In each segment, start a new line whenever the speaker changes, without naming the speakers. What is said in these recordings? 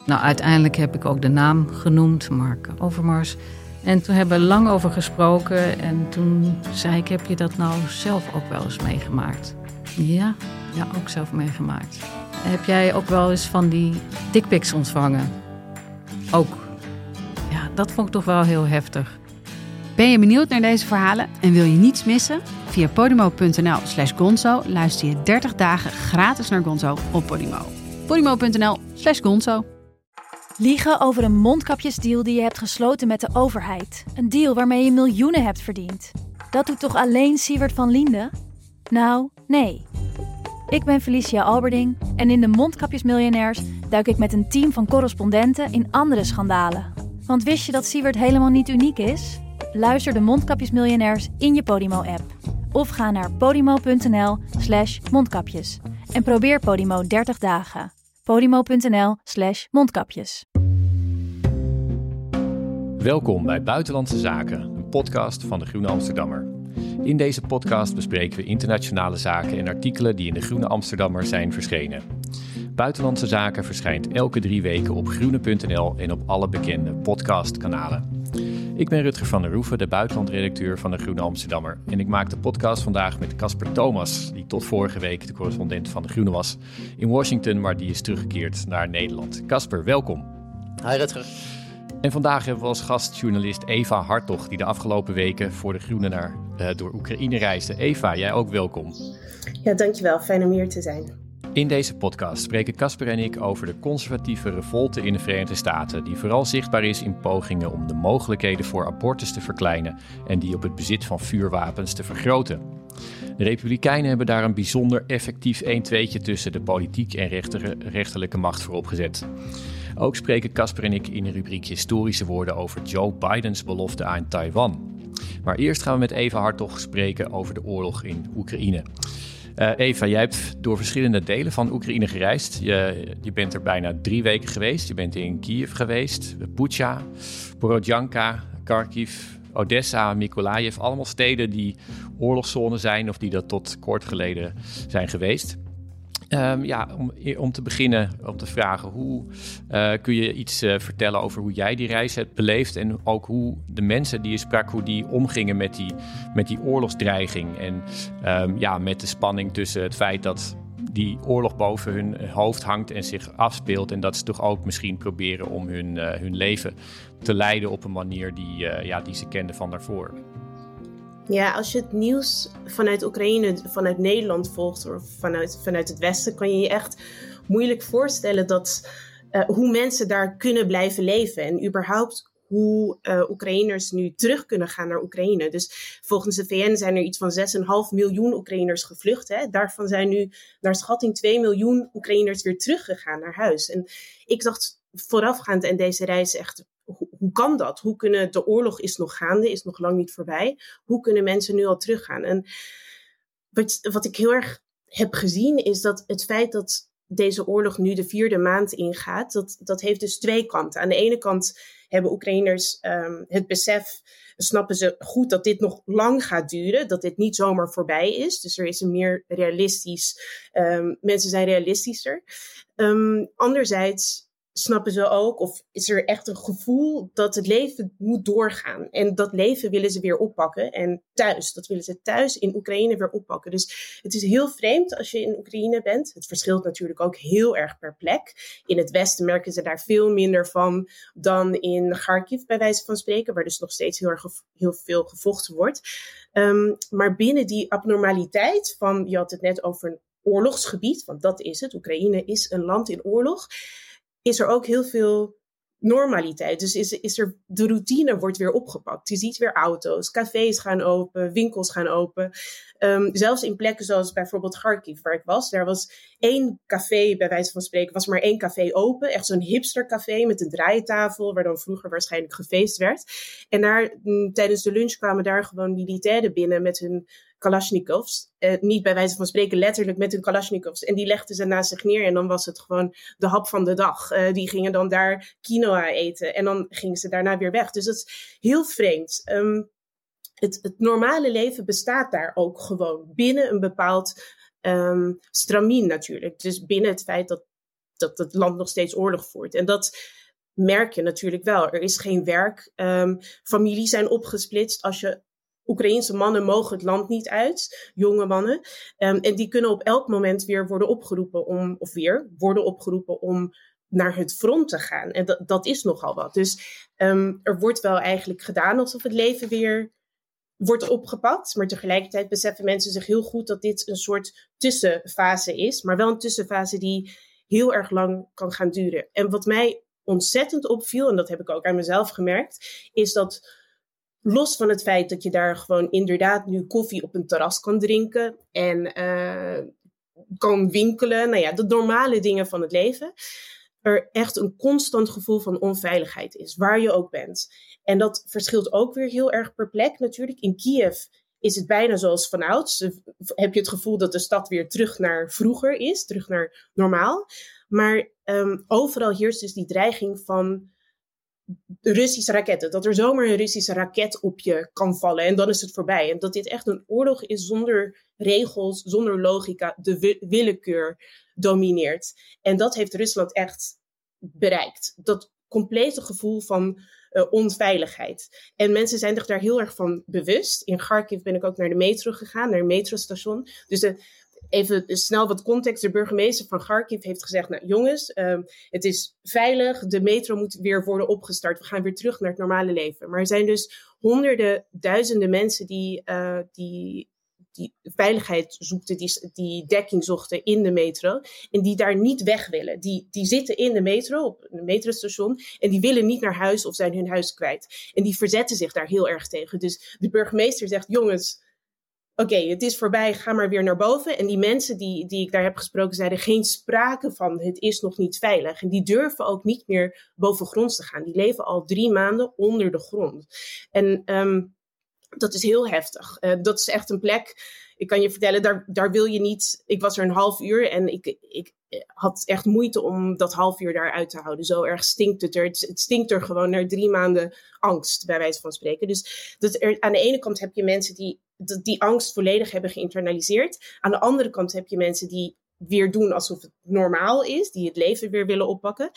Nou, uiteindelijk heb ik ook de naam genoemd, Mark Overmars. En toen hebben we lang over gesproken. En toen zei ik, heb je dat nou zelf ook wel eens meegemaakt? Ja, ook zelf meegemaakt. Heb jij ook wel eens van die dickpics ontvangen? Ook. Ja, dat vond ik toch wel heel heftig.
Ben je benieuwd naar deze verhalen en wil je niets missen? Via podimo.nl/gonzo luister je 30 dagen gratis naar Gonzo op Podimo. podimo.nl/gonzo.
Liegen over een mondkapjesdeal die je hebt gesloten met de overheid. Een deal waarmee je miljoenen hebt verdiend. Dat doet toch alleen Siewert van Liende? Nou, nee. Ik ben Felicia Alberding en in de Mondkapjesmiljonairs duik ik met een team van correspondenten in andere schandalen. Want wist je dat Siewert helemaal niet uniek is? Luister de Mondkapjesmiljonairs in je Podimo-app. Of ga naar podimo.nl/mondkapjes. En probeer Podimo 30 dagen. podimo.nl/mondkapjes.
Welkom bij Buitenlandse Zaken, een podcast van de Groene Amsterdammer. In deze podcast bespreken we internationale zaken en artikelen die in de Groene Amsterdammer zijn verschenen. Buitenlandse Zaken verschijnt elke 3 weken op groene.nl en op alle bekende podcastkanalen. Ik ben Rutger van der Roeven, de buitenlandredacteur van de Groene Amsterdammer. En ik maak de podcast vandaag met Casper Thomas, die tot vorige week de correspondent van de Groene was in Washington, maar die is teruggekeerd naar Nederland. Casper, welkom.
Hi Rutger.
En vandaag hebben we als gastjournalist Eva Hartog, die de afgelopen weken voor de Groene door Oekraïne reisde. Eva, jij ook welkom.
Ja, dankjewel. Fijn om hier te zijn.
In deze podcast spreken Casper en ik over de conservatieve revolte in de Verenigde Staten, die vooral zichtbaar is in pogingen om de mogelijkheden voor abortus te verkleinen en die op het bezit van vuurwapens te vergroten. De Republikeinen hebben daar een bijzonder effectief 1-2'tje tussen de politiek en rechterlijke macht voor opgezet. Ook spreken Casper en ik in een rubriek historische woorden over Joe Bidens belofte aan Taiwan. Maar eerst gaan we met Eva Hartog spreken over de oorlog in Oekraïne. Eva, jij hebt door verschillende delen van Oekraïne gereisd. Je bent er bijna 3 weken geweest. Je bent in Kiev geweest, Bucha, Borodjanka, Kharkiv, Odessa, Mykolaiv. Allemaal steden die oorlogszones zijn of die dat tot kort geleden zijn geweest. Om te beginnen, om te vragen, hoe kun je iets vertellen over hoe jij die reis hebt beleefd en ook hoe de mensen die je sprak, hoe die omgingen met die oorlogsdreiging en met de spanning tussen het feit dat die oorlog boven hun hoofd hangt en zich afspeelt en dat ze toch ook misschien proberen om hun leven te leiden op een manier die ze kenden van daarvoor.
Ja, als je het nieuws vanuit Oekraïne, vanuit Nederland volgt of vanuit het Westen, kan je je echt moeilijk voorstellen hoe mensen daar kunnen blijven leven. En überhaupt hoe Oekraïners nu terug kunnen gaan naar Oekraïne. Dus volgens de VN zijn er iets van 6,5 miljoen Oekraïners gevlucht. Hè. Daarvan zijn nu naar schatting 2 miljoen Oekraïners weer teruggegaan naar huis. En ik dacht voorafgaand aan deze reis echt, hoe kan dat? De oorlog is nog gaande, is nog lang niet voorbij. Hoe kunnen mensen nu al teruggaan? En wat ik heel erg heb gezien is dat het feit dat deze oorlog nu de 4e maand ingaat, dat heeft dus 2 kanten. Aan de ene kant hebben Oekraïners het besef, snappen ze goed dat dit nog lang gaat duren, dat dit niet zomaar voorbij is. Dus er is een meer realistisch, mensen zijn realistischer. Anderzijds snappen ze ook, of is er echt een gevoel dat het leven moet doorgaan. En dat leven willen ze weer oppakken. En dat willen ze thuis in Oekraïne weer oppakken. Dus het is heel vreemd als je in Oekraïne bent. Het verschilt natuurlijk ook heel erg per plek. In het westen merken ze daar veel minder van dan in Kharkiv, bij wijze van spreken, waar dus nog steeds heel veel gevochten wordt. Maar binnen die abnormaliteit van, je had het net over een oorlogsgebied, want dat is het. Oekraïne is een land in oorlog. Is er ook heel veel normaliteit. Dus de routine wordt weer opgepakt. Je ziet weer auto's, cafés gaan open, winkels gaan open. Zelfs in plekken zoals bijvoorbeeld Kharkiv, waar ik was. Daar was 1 café, bij wijze van spreken, was maar 1 café open. Echt zo'n hipstercafé met een draaitafel, waar dan vroeger waarschijnlijk gefeest werd. En tijdens de lunch kwamen daar gewoon militairen binnen met hun Kalashnikovs. Niet bij wijze van spreken letterlijk met hun Kalashnikovs. En die legden ze naast zich neer en dan was het gewoon de hap van de dag. Die gingen dan daar quinoa eten en dan gingen ze daarna weer weg. Dus dat is heel vreemd. Het normale leven bestaat daar ook gewoon binnen een bepaald stramien natuurlijk. Dus binnen het feit dat het land nog steeds oorlog voert. En dat merk je natuurlijk wel. Er is geen werk. Families zijn opgesplitst. Oekraïense mannen mogen het land niet uit, jonge mannen. En die kunnen op elk moment weer worden opgeroepen om naar het front te gaan. En dat is nogal wat. Dus er wordt wel eigenlijk gedaan alsof het leven weer wordt opgepakt. Maar tegelijkertijd beseffen mensen zich heel goed dat dit een soort tussenfase is. Maar wel een tussenfase die heel erg lang kan gaan duren. En wat mij ontzettend opviel, en dat heb ik ook aan mezelf gemerkt, is dat los van het feit dat je daar gewoon inderdaad nu koffie op een terras kan drinken en kan winkelen, nou ja, de normale dingen van het leven, er echt een constant gevoel van onveiligheid is, waar je ook bent. En dat verschilt ook weer heel erg per plek natuurlijk. In Kiev is het bijna zoals vanouds. Heb je het gevoel dat de stad weer terug naar vroeger is, terug naar normaal. Maar overal heerst dus die dreiging van de Russische raketten. Dat er zomaar een Russische raket op je kan vallen en dan is het voorbij. En dat dit echt een oorlog is zonder regels, zonder logica. De willekeur domineert. En dat heeft Rusland echt bereikt. Dat complete gevoel van onveiligheid. En mensen zijn zich daar heel erg van bewust. In Kharkiv ben ik ook naar de metro gegaan, naar een metrostation. Dus even snel wat context. De burgemeester van Kharkiv heeft gezegd, nou jongens, het is veilig. De metro moet weer worden opgestart. We gaan weer terug naar het normale leven. Maar er zijn dus honderden, duizenden mensen die veiligheid zochten, die dekking zochten in de metro. En die daar niet weg willen. Die zitten in de metro, op een metrostation. En die willen niet naar huis of zijn hun huis kwijt. En die verzetten zich daar heel erg tegen. Dus de burgemeester zegt, jongens, oké, het is voorbij, ga maar weer naar boven. En die mensen die ik daar heb gesproken zeiden geen sprake van, het is nog niet veilig. En die durven ook niet meer bovengronds te gaan. Die leven al 3 maanden onder de grond. En dat is heel heftig. Dat is echt een plek, ik kan je vertellen, daar wil je niet. Ik was er een half uur en ik had echt moeite om dat half uur daar uit te houden. Zo erg stinkt het er. Het stinkt er gewoon naar 3 maanden angst, bij wijze van spreken. Dus aan de ene kant heb je mensen die angst volledig hebben geïnternaliseerd. Aan de andere kant heb je mensen die weer doen alsof het normaal is. Die het leven weer willen oppakken.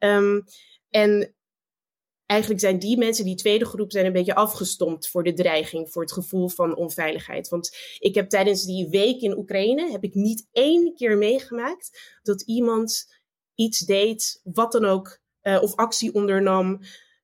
En eigenlijk zijn die mensen, die tweede groep, zijn een beetje afgestompt voor de dreiging, voor het gevoel van onveiligheid. Want ik heb tijdens die week in Oekraïne, heb ik niet 1 keer meegemaakt dat iemand iets deed, wat dan ook, of actie ondernam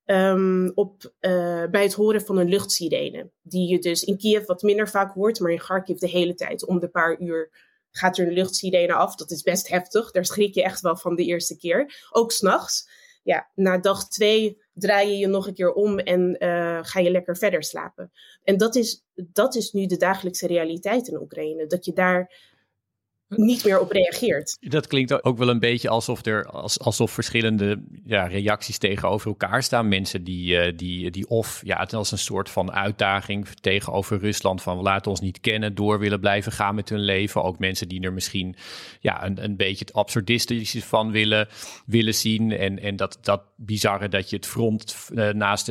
bij het horen van een luchtsirene. Die je dus in Kiev wat minder vaak hoort, maar in Kharkiv de hele tijd. Om de paar uur gaat er een luchtsirene af. Dat is best heftig. Daar schrik je echt wel van de eerste keer. Ook 's nachts. Ja, na dag 2 draai je je nog een keer om en ga je lekker verder slapen. En dat is nu de dagelijkse realiteit in Oekraïne. Dat je daar niet meer op reageert.
Dat klinkt ook wel een beetje alsof verschillende reacties tegenover elkaar staan. Mensen die of het als een soort van uitdaging tegenover Rusland van we laten ons niet kennen, door willen blijven gaan met hun leven. Ook mensen die er misschien een beetje het absurdistische van willen zien. En dat bizarre dat je het front naast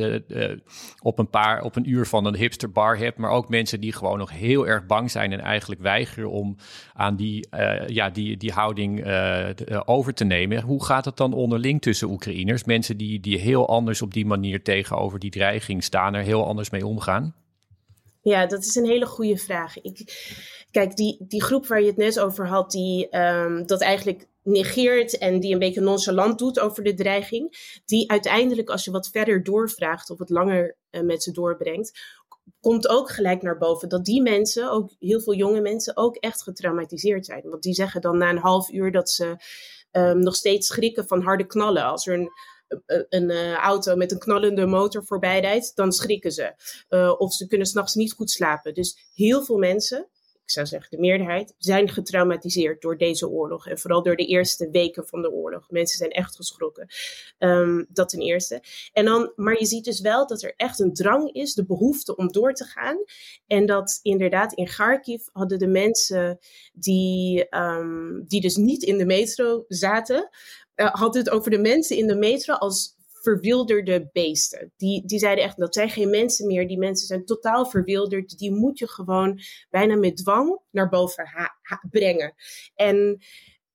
op een uur van een hipsterbar hebt. Maar ook mensen die gewoon nog heel erg bang zijn en eigenlijk weigeren om aan die houding over te nemen. Hoe gaat het dan onderling tussen Oekraïners? Mensen die heel anders op die manier tegenover die dreiging staan, er heel anders mee omgaan?
Ja, dat is een hele goede vraag. Kijk, die groep waar je het net over had, die dat eigenlijk negeert en die een beetje nonchalant doet over de dreiging, die uiteindelijk, als je wat verder doorvraagt of het langer met ze doorbrengt, komt ook gelijk naar boven dat die mensen, ook heel veel jonge mensen, ook echt getraumatiseerd zijn. Want die zeggen dan na een half uur dat ze nog steeds schrikken van harde knallen. Als er een auto met een knallende motor voorbij rijdt, dan schrikken ze. Of ze kunnen 's nachts niet goed slapen. Dus heel veel mensen, ik zou zeggen de meerderheid, zijn getraumatiseerd door deze oorlog. En vooral door de eerste weken van de oorlog. Mensen zijn echt geschrokken. Dat ten eerste. Maar je ziet dus wel dat er echt een drang is, de behoefte om door te gaan. En dat inderdaad in Kharkiv hadden de mensen die dus niet in de metro zaten, hadden het over de mensen in de metro als verwilderde beesten. Die zeiden echt, dat zijn geen mensen meer. Die mensen zijn totaal verwilderd. Die moet je gewoon bijna met dwang naar boven brengen. En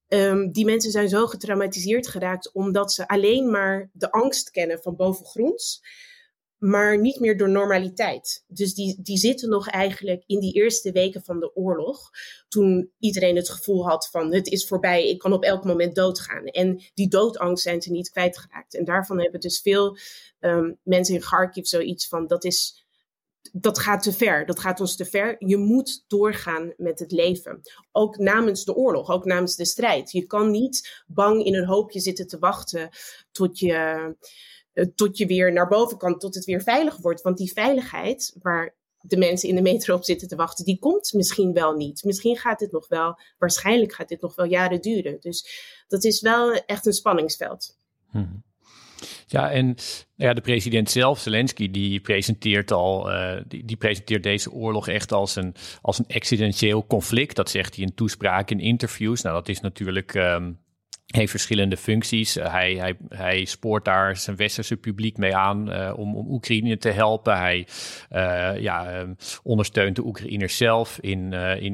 Die mensen zijn zo getraumatiseerd geraakt omdat ze alleen maar de angst kennen van bovengronds, maar niet meer door normaliteit. Dus die zitten nog eigenlijk in die eerste weken van de oorlog, toen iedereen het gevoel had van het is voorbij, ik kan op elk moment doodgaan. En die doodangst zijn ze niet kwijtgeraakt. En daarvan hebben dus veel mensen in Kharkiv zoiets van dat gaat te ver, dat gaat ons te ver. Je moet doorgaan met het leven. Ook namens de oorlog, ook namens de strijd. Je kan niet bang in een hoopje zitten te wachten tot je weer naar boven kan, tot het weer veilig wordt. Want die veiligheid waar de mensen in de metro op zitten te wachten, die komt misschien wel niet. Misschien gaat dit nog wel, waarschijnlijk gaat dit nog wel jaren duren. Dus dat is wel echt een spanningsveld.
Ja, en de president zelf, Zelensky, die presenteert die presenteert deze oorlog echt als een existentieel conflict. Dat zegt hij in toespraken, in interviews. Nou, dat is natuurlijk heeft verschillende functies. Hij spoort daar zijn westerse publiek mee aan om Oekraïne te helpen. Hij ondersteunt de Oekraïners zelf in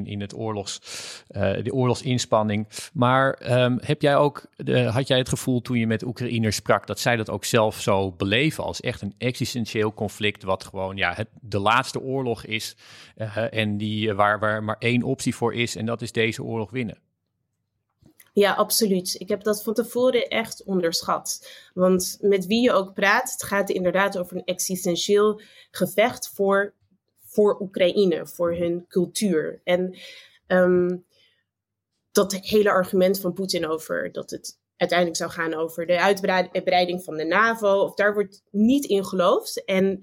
de oorlogsinspanning. Maar had jij het gevoel toen je met Oekraïners sprak dat zij dat ook zelf zo beleven als echt een existentieel conflict wat gewoon de laatste oorlog is en waar maar één optie voor is en dat is deze oorlog winnen?
Ja, absoluut. Ik heb dat van tevoren echt onderschat. Want met wie je ook praat, het gaat inderdaad over een existentieel gevecht voor Oekraïne, voor hun cultuur. En dat hele argument van Poetin over dat het uiteindelijk zou gaan over de uitbreiding van de NAVO, of daar wordt niet in geloofd. En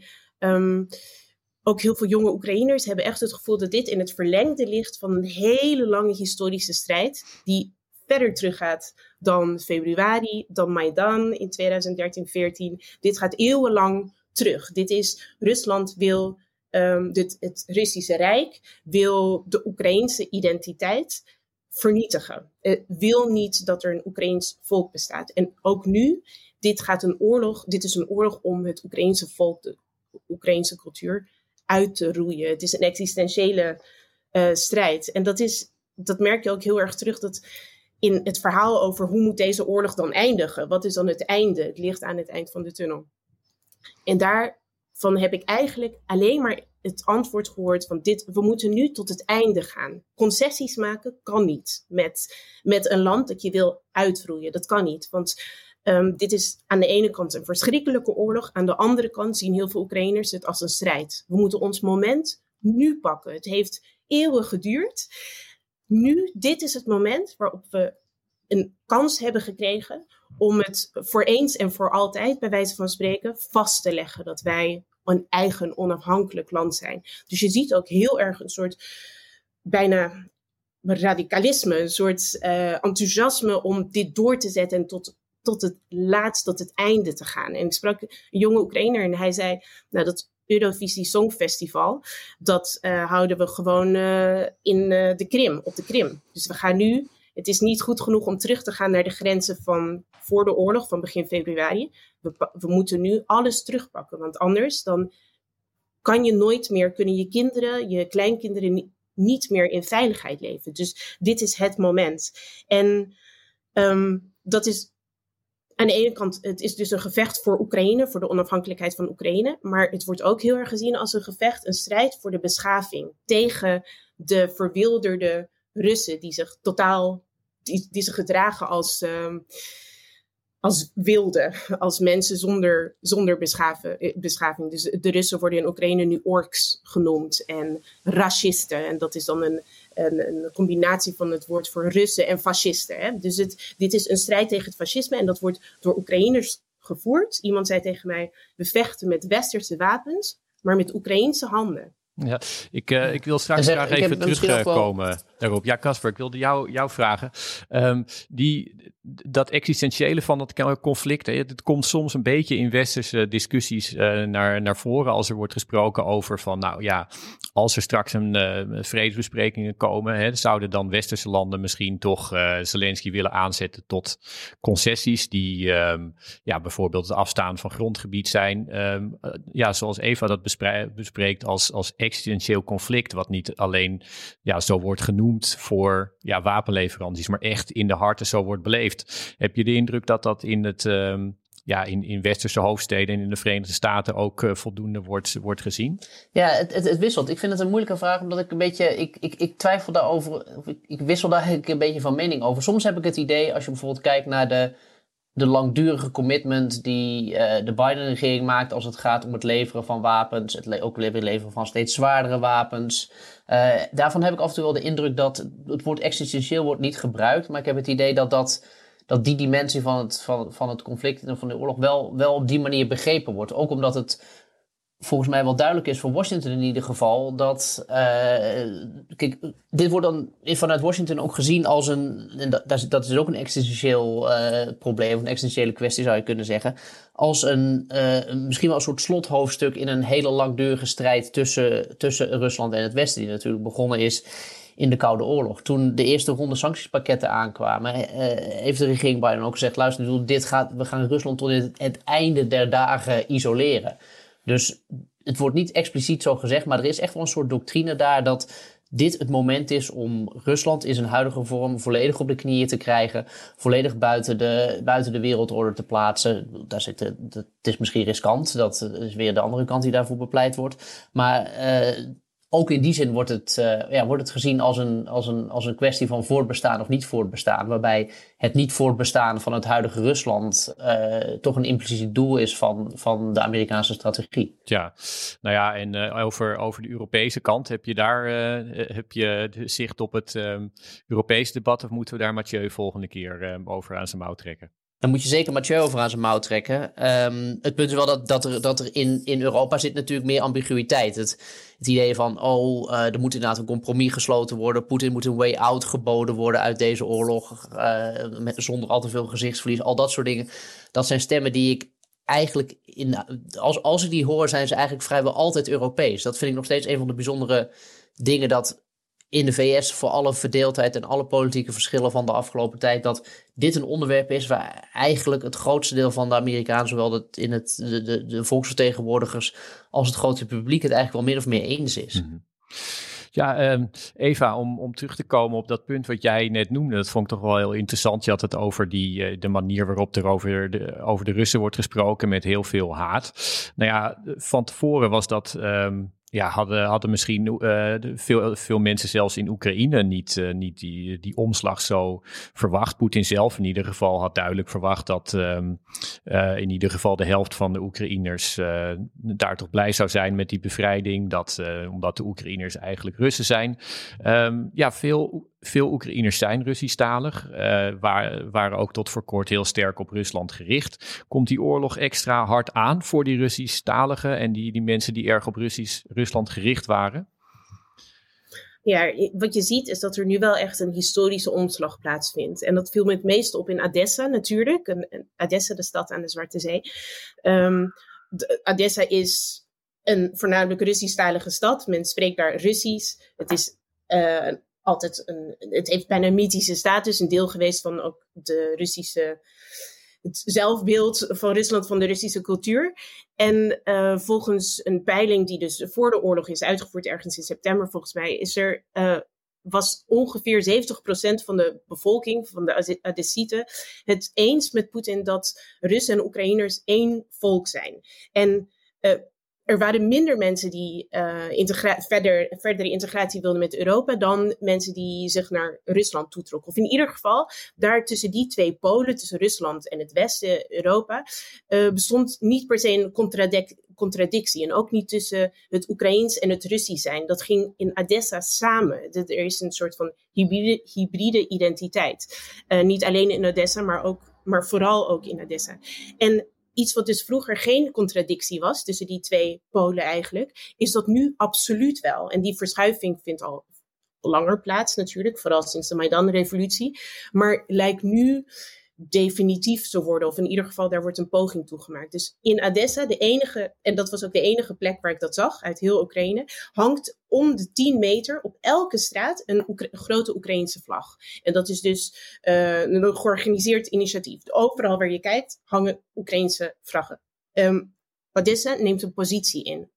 ook heel veel jonge Oekraïners hebben echt het gevoel dat dit in het verlengde ligt van een hele lange historische strijd die verder teruggaat dan februari, dan Maidan in 2013-14. Dit gaat eeuwenlang terug. Dit is, Rusland wil, het Russische Rijk wil de Oekraïnse identiteit vernietigen. Wil niet dat er een Oekraïns volk bestaat. En ook nu, dit is een oorlog om het Oekraïnse volk, de Oekraïnse cultuur uit te roeien. Het is een existentiële strijd. En dat merk je ook heel erg terug, dat in het verhaal over hoe moet deze oorlog dan eindigen? Wat is dan het einde? Het licht aan het eind van de tunnel. En daarvan heb ik eigenlijk alleen maar het antwoord gehoord van we moeten nu tot het einde gaan. Concessies maken kan niet met een land dat je wil uitroeien. Dat kan niet, want dit is aan de ene kant een verschrikkelijke oorlog. Aan de andere kant zien heel veel Oekraïners het als een strijd. We moeten ons moment nu pakken. Het heeft eeuwen geduurd. Nu, dit is het moment waarop we een kans hebben gekregen om het voor eens en voor altijd, bij wijze van spreken, vast te leggen dat wij een eigen onafhankelijk land zijn. Dus je ziet ook heel erg een soort bijna radicalisme, een soort enthousiasme om dit door te zetten en tot het einde te gaan. En ik sprak een jonge Oekraïner en hij zei, dat Eurovisie Songfestival, dat houden we gewoon in de Krim, op de Krim. Dus we gaan nu, het is niet goed genoeg om terug te gaan naar de grenzen van voor de oorlog, van begin februari. We moeten nu alles terugpakken, want anders dan kunnen je kinderen, je kleinkinderen niet meer in veiligheid leven. Dus dit is het moment. En dat is aan de ene kant, het is dus een gevecht voor Oekraïne, voor de onafhankelijkheid van Oekraïne. Maar het wordt ook heel erg gezien als een gevecht, een strijd voor de beschaving. Tegen de verwilderde Russen die zich gedragen als wilden, als mensen zonder beschaving. Dus de Russen worden in Oekraïne nu orks genoemd en racisten. En dat is dan een combinatie van het woord voor Russen en fascisten. Hè? Dus dit is een strijd tegen het fascisme en dat wordt door Oekraïners gevoerd. Iemand zei tegen mij, we vechten met westerse wapens, maar met Oekraïense handen.
Ja, ik wil straks graag even terugkomen daarop. Ja, Casper, ik wilde jou vragen. Dat existentiële van dat conflict, het komt soms een beetje in westerse discussies naar voren als er wordt gesproken over van, als er straks een vredesbesprekingen komen, zouden dan westerse landen misschien toch Zelensky willen aanzetten tot concessies die bijvoorbeeld het afstaan van grondgebied zijn. Zoals Eva dat bespreekt als existentieel conflict, wat niet alleen zo wordt genoemd voor wapenleveranties, maar echt in de harten zo wordt beleefd. Heb je de indruk dat in het in westerse hoofdsteden en in de Verenigde Staten ook voldoende wordt gezien?
Ja, het wisselt. Ik vind het een moeilijke vraag, omdat ik een beetje, ik twijfel daarover, ik wissel daar eigenlijk een beetje van mening over. Soms heb ik het idee, als je bijvoorbeeld kijkt naar de langdurige commitment die de Biden-regering maakt als het gaat om het leveren van wapens, ook het leveren van steeds zwaardere wapens. Daarvan heb ik af en toe wel de indruk dat het woord existentieel wordt niet gebruikt, maar ik heb het idee dat die dimensie van het conflict en van de oorlog wel op die manier begrepen wordt. Ook omdat het volgens mij wel duidelijk is voor Washington in ieder geval dat kijk, dit wordt dan vanuit Washington ook gezien als dat is ook een existentieel probleem, een existentiële kwestie zou je kunnen zeggen, als misschien wel een soort slothoofdstuk in een hele langdurige strijd tussen Rusland en het Westen, die natuurlijk begonnen is in de Koude Oorlog. Toen de eerste ronde sanctiespakketten aankwamen, heeft de regering Biden ook gezegd, luister, we gaan Rusland tot het einde der dagen isoleren. Dus het wordt niet expliciet zo gezegd, maar er is echt wel een soort doctrine daar dat dit het moment is om Rusland in zijn huidige vorm volledig op de knieën te krijgen, volledig buiten de wereldorde te plaatsen. Het is misschien riskant, dat is weer de andere kant die daarvoor bepleit wordt. Maar ook in die zin wordt het gezien als een kwestie van voortbestaan of niet voortbestaan. Waarbij het niet voortbestaan van het huidige Rusland toch een impliciet doel is van de Amerikaanse strategie.
Ja, nou ja, en over de Europese kant, heb je zicht op het Europese debat, of moeten we daar Mathieu volgende keer over aan zijn mouw trekken?
Dan moet je zeker Mathieu over aan zijn mouw trekken. Het punt is wel dat er in Europa zit natuurlijk meer ambiguïteit. Het idee van, er moet inderdaad een compromis gesloten worden. Poetin moet een way out geboden worden uit deze oorlog. Zonder al te veel gezichtsverlies. Al dat soort dingen. Dat zijn stemmen die ik eigenlijk, als ik die hoor, zijn ze eigenlijk vrijwel altijd Europees. Dat vind ik nog steeds een van de bijzondere dingen dat in de VS voor alle verdeeldheid en alle politieke verschillen van de afgelopen tijd, dat dit een onderwerp is waar eigenlijk het grootste deel van de Amerikanen, zowel de volksvertegenwoordigers als het grote publiek, het eigenlijk wel min of meer eens is.
Mm-hmm. Ja, Eva, om terug te komen op dat punt wat jij net noemde, dat vond ik toch wel heel interessant. Je had het over de manier waarop er over de Russen wordt gesproken met heel veel haat. Nou ja, van tevoren was dat hadden misschien veel mensen zelfs in Oekraïne niet die omslag zo verwacht. Poetin zelf in ieder geval had duidelijk verwacht dat in ieder geval de helft van de Oekraïners daar toch blij zou zijn met die bevrijding. Omdat de Oekraïners eigenlijk Russen zijn. Veel Oekraïners zijn Russisch-talig, waren ook tot voor kort heel sterk op Rusland gericht. Komt die oorlog extra hard aan voor die Russisch-taligen en die mensen die erg op Rusland gericht waren?
Ja, wat je ziet is dat er nu wel echt een historische omslag plaatsvindt. En dat viel me het meest op in Odessa natuurlijk. Odessa, de stad aan de Zwarte Zee. Odessa is een voornamelijk Russisch-talige stad. Men spreekt daar Russisch. Het is het heeft bijna een mythische status, een deel geweest van ook het zelfbeeld van Rusland, van de Russische cultuur. En volgens een peiling die dus voor de oorlog is uitgevoerd, ergens in september volgens mij, was ongeveer 70% van de bevolking, van de Odessieten, het eens met Poetin dat Russen en Oekraïners één volk zijn. En er waren minder mensen die verdere integratie wilden met Europa dan mensen die zich naar Rusland toetrokken. Of in ieder geval, daar tussen die twee polen, tussen Rusland en het Westen, Europa, bestond niet per se een contradictie. En ook niet tussen het Oekraïens en het Russisch zijn. Dat ging in Odessa samen. Er is een soort van hybride identiteit. Niet alleen in Odessa, maar vooral ook in Odessa. En iets wat dus vroeger geen contradictie was tussen die twee polen eigenlijk, is dat nu absoluut wel. En die verschuiving vindt al langer plaats natuurlijk, vooral sinds de Maidan-revolutie. Maar lijkt nu definitief te worden, of in ieder geval daar wordt een poging toe gemaakt. Dus in Odessa, en dat was ook de enige plek waar ik dat zag, uit heel Oekraïne, hangt om de 10 meter op elke straat een grote Oekraïense vlag. En dat is dus een georganiseerd initiatief. Overal waar je kijkt, hangen Oekraïense vlaggen. Odessa neemt een positie in.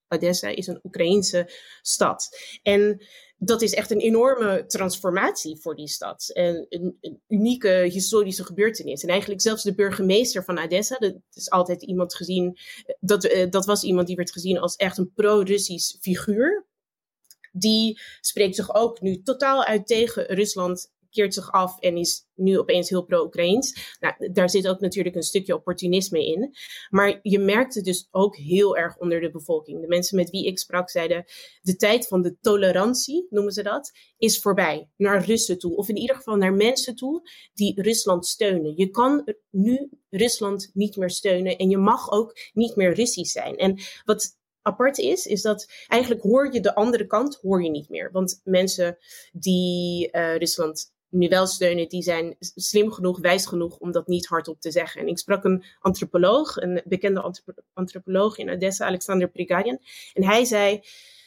Odessa is een Oekraïense stad. En dat is echt een enorme transformatie voor die stad. Een unieke historische gebeurtenis. En eigenlijk zelfs de burgemeester van Odessa, dat is altijd iemand gezien, dat was iemand die werd gezien als echt een pro-Russisch figuur. Die spreekt zich ook nu totaal uit tegen Rusland, keert zich af en is nu opeens heel pro-Oekraïens. Nou, daar zit ook natuurlijk een stukje opportunisme in. Maar je merkt het dus ook heel erg onder de bevolking. De mensen met wie ik sprak zeiden, de tijd van de tolerantie, noemen ze dat, is voorbij. Naar Russen toe, of in ieder geval naar mensen toe die Rusland steunen. Je kan nu Rusland niet meer steunen en je mag ook niet meer Russisch zijn. En wat apart is dat eigenlijk hoor je de andere kant niet meer. Want mensen die Rusland nu wel steunen, die zijn slim genoeg, wijs genoeg om dat niet hardop te zeggen. En ik sprak een antropoloog, een bekende antropoloog in Odessa, Alexander Prigarian. En hij zei,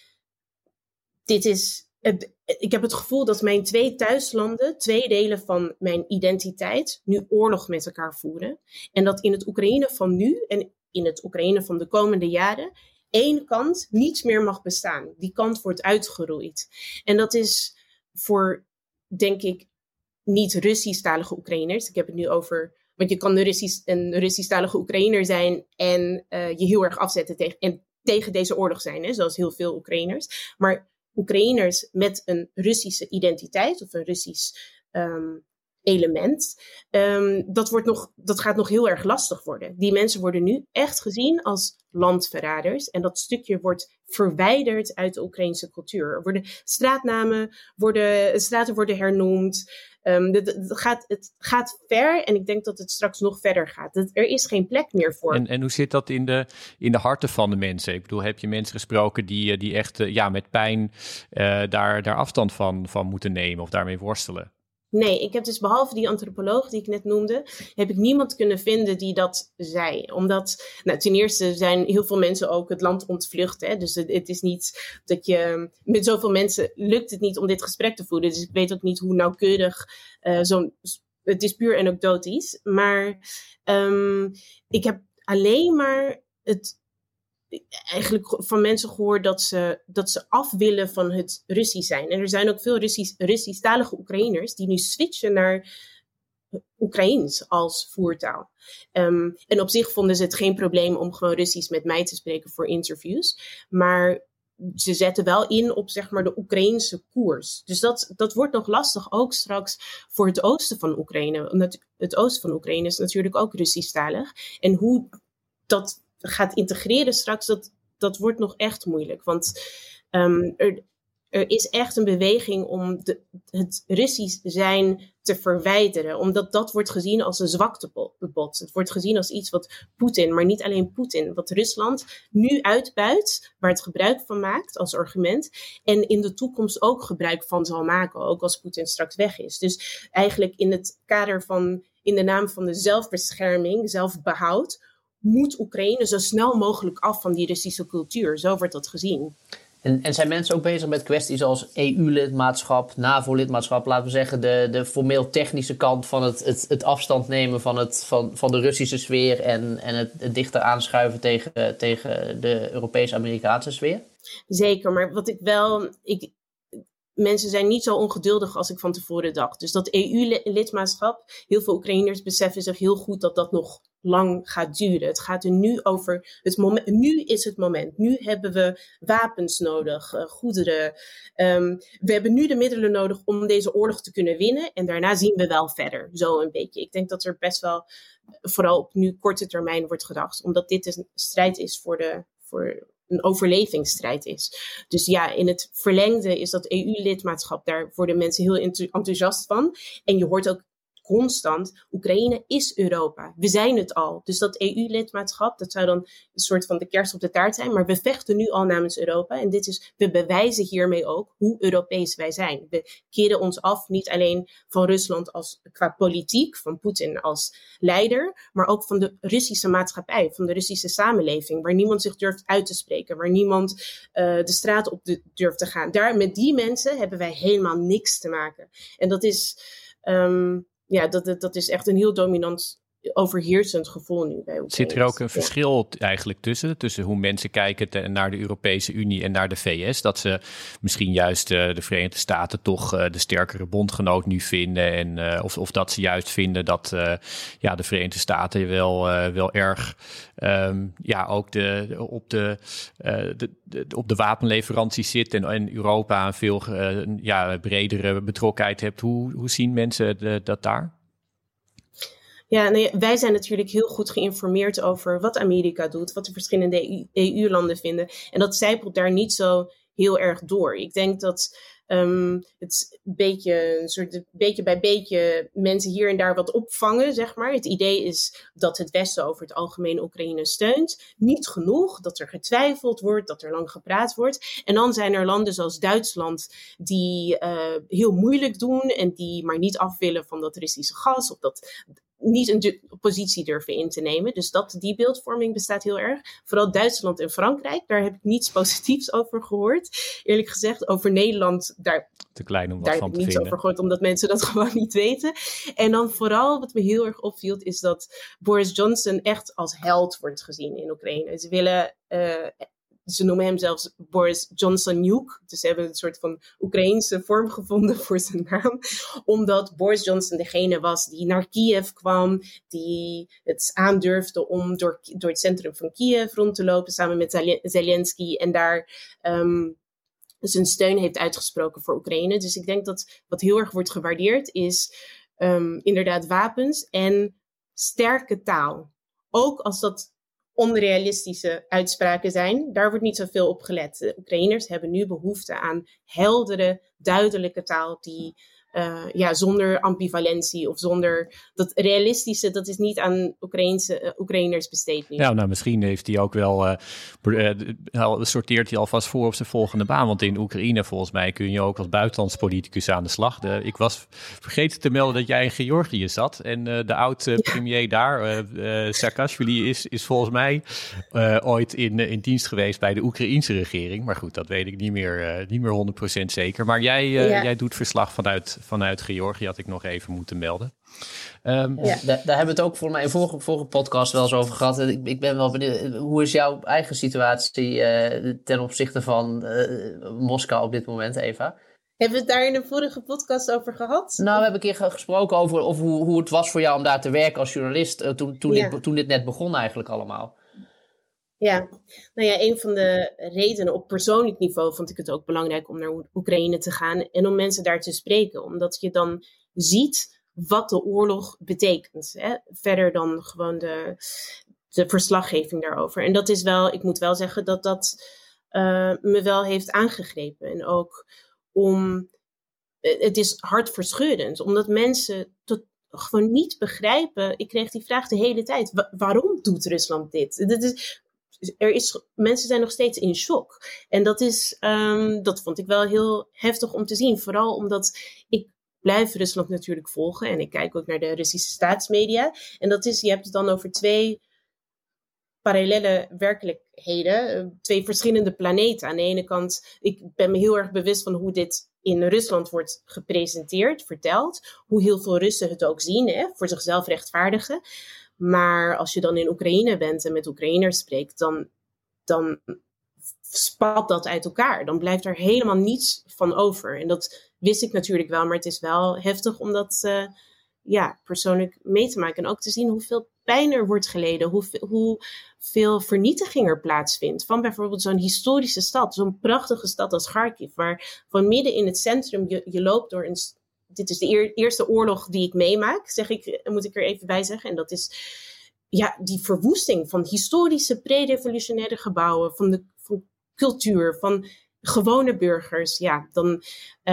ik heb het gevoel dat mijn 2 thuislanden, 2 delen van mijn identiteit, nu oorlog met elkaar voeren. En dat in het Oekraïne van nu en in het Oekraïne van de komende jaren 1 kant niet meer mag bestaan. Die kant wordt uitgeroeid. En dat is voor, denk ik, niet-Russisch-talige Oekraïners. Ik heb het nu over, want je kan een Russisch-talige Oekraïner zijn en je heel erg afzetten tegen deze oorlog zijn, hè, zoals heel veel Oekraïners. Maar Oekraïners met een Russische identiteit of een Russisch element, dat gaat nog heel erg lastig worden. Die mensen worden nu echt gezien als landverraders en dat stukje wordt verwijderd uit de Oekraïnse cultuur. Straten worden hernoemd. Het gaat ver en ik denk dat het straks nog verder gaat. Er is geen plek meer voor.
En hoe zit dat in de harten van de mensen? Ik bedoel, heb je mensen gesproken die echt met pijn daar afstand van moeten nemen of daarmee worstelen?
Nee, ik heb dus behalve die antropoloog die ik net noemde, heb ik niemand kunnen vinden die dat zei. Omdat, ten eerste zijn heel veel mensen ook het land ontvlucht. Hè? Dus het is niet dat je, met zoveel mensen lukt het niet om dit gesprek te voeren. Dus ik weet ook niet hoe nauwkeurig het is puur anekdotisch. Maar ik heb alleen maar eigenlijk van mensen gehoord dat ze af willen van het Russisch zijn. En er zijn ook veel Russisch-talige Oekraïners die nu switchen naar Oekraïens als voertaal. En op zich vonden ze het geen probleem om gewoon Russisch met mij te spreken voor interviews. Maar ze zetten wel in op, zeg maar, de Oekraïense koers. Dus dat wordt nog lastig, ook straks voor het oosten van Oekraïne. Omdat het oosten van Oekraïne is natuurlijk ook Russisch-talig. En hoe dat gaat integreren straks, dat wordt nog echt moeilijk. Want er is echt een beweging om het Russisch zijn te verwijderen. Omdat dat wordt gezien als een zwaktebod. Het wordt gezien als iets wat Poetin, maar niet alleen Poetin, wat Rusland nu uitbuit, waar het gebruik van maakt als argument. En in de toekomst ook gebruik van zal maken, ook als Poetin straks weg is. Dus eigenlijk in het kader van, in de naam van de zelfbescherming, zelfbehoud, moet Oekraïne zo snel mogelijk af van die Russische cultuur. Zo wordt dat gezien.
En zijn mensen ook bezig met kwesties als EU-lidmaatschap, NAVO-lidmaatschap, laten we zeggen, de formeel technische kant van het afstand nemen van de Russische sfeer en het dichter aanschuiven tegen de Europees-Amerikaanse sfeer?
Zeker, maar wat mensen zijn niet zo ongeduldig als ik van tevoren dacht. Dus dat EU-lidmaatschap, heel veel Oekraïners beseffen zich heel goed dat dat nog lang gaat duren. Het gaat er nu over het moment. Nu is het moment. Nu hebben we wapens nodig, goederen. We hebben nu de middelen nodig om deze oorlog te kunnen winnen. En daarna zien we wel verder. Zo een beetje. Ik denk dat er best wel, vooral op nu korte termijn, wordt gedacht. Omdat dit een strijd is voor een overlevingsstrijd is. Dus ja, in het verlengde is dat EU-lidmaatschap, daar worden mensen heel enthousiast van. En je hoort ook constant, Oekraïne is Europa. We zijn het al. Dus dat EU-lidmaatschap, dat zou dan een soort van de kers op de taart zijn. Maar we vechten nu al namens Europa. En we bewijzen hiermee ook hoe Europees wij zijn. We keren ons af, niet alleen van Rusland qua politiek, van Poetin als leider, maar ook van de Russische maatschappij, van de Russische samenleving, waar niemand zich durft uit te spreken, waar niemand de straat op durft te gaan. Met die mensen hebben wij helemaal niks te maken. En dat is dat is echt een heel dominant overheersend gevoel nu bij Oekraïne.
Zit er ook een verschil eigenlijk tussen hoe mensen kijken naar de Europese Unie en naar de VS? Dat ze misschien juist de Verenigde Staten toch de sterkere bondgenoot nu vinden. En, of dat ze juist vinden dat de Verenigde Staten wel erg ook op de wapenleveranties zit. En Europa een veel bredere betrokkenheid hebt. Hoe zien mensen dat daar?
Ja, wij zijn natuurlijk heel goed geïnformeerd over wat Amerika doet, wat de verschillende EU-landen vinden. En dat zijpelt daar niet zo heel erg door. Ik denk dat het beetje bij beetje mensen hier en daar wat opvangen, zeg maar. Het idee is dat het Westen over het algemeen Oekraïne steunt. Niet genoeg, dat er getwijfeld wordt, dat er lang gepraat wordt. En dan zijn er landen zoals Duitsland die heel moeilijk doen en die maar niet af willen van dat Russische gas of dat niet een positie durven in te nemen. Dus die beeldvorming bestaat heel erg. Vooral Duitsland en Frankrijk, daar heb ik niets positiefs over gehoord. Eerlijk gezegd, over Nederland, daar
te klein om wat
daar
van
heb
te
ik niets
vinden.
over gehoord, omdat mensen dat gewoon niet weten. En dan vooral, wat me heel erg opviel, is dat Boris Johnson echt als held wordt gezien in Oekraïne. Ze noemen hem zelfs Boris Johnson-Nuke. Dus ze hebben een soort van Oekraïense vorm gevonden voor zijn naam. Omdat Boris Johnson degene was die naar Kiev kwam. Die het aandurfde om door het centrum van Kiev rond te lopen samen met Zelensky. En daar zijn steun heeft uitgesproken voor Oekraïne. Dus ik denk dat wat heel erg wordt gewaardeerd is inderdaad wapens en sterke taal. Ook als dat onrealistische uitspraken zijn. Daar wordt niet zoveel op gelet. De Oekraïners hebben nu behoefte aan heldere, duidelijke taal die zonder ambivalentie of zonder dat realistische, dat is niet aan Oekraïners besteed nu.
Ja, nou misschien heeft hij ook wel sorteert hij alvast voor op zijn volgende baan. Want in Oekraïne volgens mij kun je ook als buitenlandspoliticus aan de slag. Ik was vergeten te melden dat jij in Georgië zat. En de oud-premier daar, Saakashvili, is volgens mij ooit in dienst geweest bij de Oekraïense regering. Maar goed, dat weet ik niet meer 100% zeker. Maar jij doet verslag vanuit Georgië, had ik nog even moeten melden.
Daar hebben we het ook voor mij in vorige podcast wel eens over gehad. Ik ben wel benieuwd, hoe is jouw eigen situatie ten opzichte van Moskou op dit moment, Eva?
Hebben we het daar in de vorige podcast over gehad?
Nou, we hebben een keer gesproken over hoe het was voor jou om daar te werken als journalist toen dit net begon eigenlijk allemaal.
Ja, een van de redenen op persoonlijk niveau vond ik het ook belangrijk om naar Oekraïne te gaan en om mensen daar te spreken. Omdat je dan ziet wat de oorlog betekent. Hè? Verder dan gewoon de verslaggeving daarover. En dat is wel, ik moet wel zeggen dat me wel heeft aangegrepen. En ook het is hartverscheurend, omdat mensen gewoon niet begrijpen. Ik kreeg die vraag de hele tijd. Waarom doet Rusland dit? Mensen zijn nog steeds in shock. En dat vond ik wel heel heftig om te zien. Vooral omdat ik blijf Rusland natuurlijk volgen. En ik kijk ook naar de Russische staatsmedia. En je hebt het dan over twee parallele werkelijkheden. Twee verschillende planeten. Aan de ene kant, ik ben me heel erg bewust van hoe dit in Rusland wordt gepresenteerd, verteld. Hoe heel veel Russen het ook zien, voor zichzelf rechtvaardigen. Maar als je dan in Oekraïne bent en met Oekraïners spreekt, dan spat dat uit elkaar. Dan blijft er helemaal niets van over. En dat wist ik natuurlijk wel, maar het is wel heftig om dat persoonlijk mee te maken. En ook te zien hoeveel pijn er wordt geleden, hoeveel vernietiging er plaatsvindt. Van bijvoorbeeld zo'n historische stad, zo'n prachtige stad als Kharkiv, waar van midden in het centrum je loopt door een... Dit is de eerste oorlog die ik meemaak, moet ik er even bij zeggen. En dat is die verwoesting van historische pre-revolutionaire gebouwen, van cultuur, van gewone burgers. Ja, dan